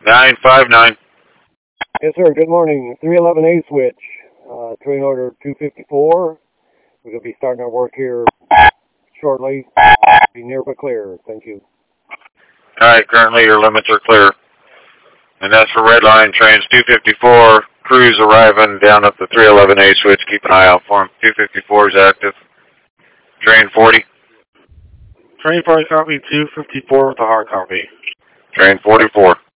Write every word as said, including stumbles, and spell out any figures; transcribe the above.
nine five nine. Yes, sir. Good morning. three eleven A switch. Uh, train order two fifty-four. We're going to be starting our work here shortly. Be near but clear. Thank you. All right, currently your limits are clear. And that's for red line trains two fifty-four. Crews arriving down at the three eleven A switch. Keep an eye out for them. two fifty-four is active. Train forty. Train forty copy, two fifty-four with a hard copy. Train forty-four.